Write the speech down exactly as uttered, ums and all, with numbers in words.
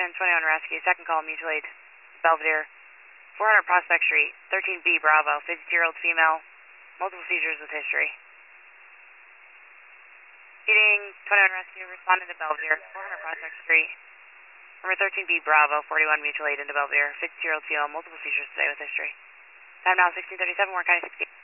Action, twenty-one Rescue, second call, mutual aid, Belvedere, four hundred Prospect Street, thirteen B Bravo, fifty-two-year-old female, multiple seizures with history. Heating, twenty-one Rescue, responding to Belvedere, four hundred Prospect Street, number thirteen B Bravo, forty-one mutual aid into Belvedere, fifty-two-year-old female, multiple seizures today with history. Time now sixteen thirty-seven, Warren County sixteen.